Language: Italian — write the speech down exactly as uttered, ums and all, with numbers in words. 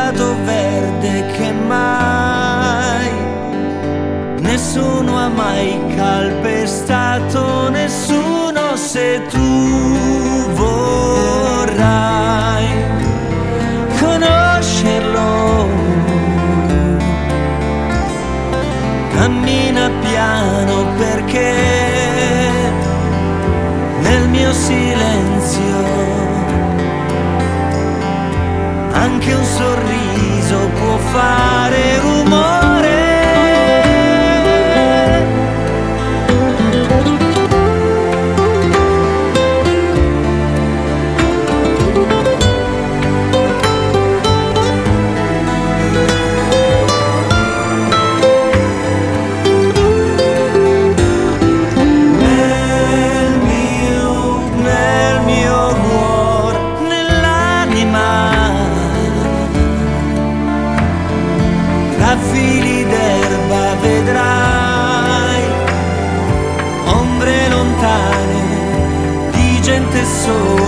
prato verde che mai nessuno ha mai calpestato, nessuno, se tu vorrai conoscerlo. Cammina piano perché nel mio silenzio anche un sorriso può fare rumore. A fili d'erba vedrai ombre lontane di gente sola.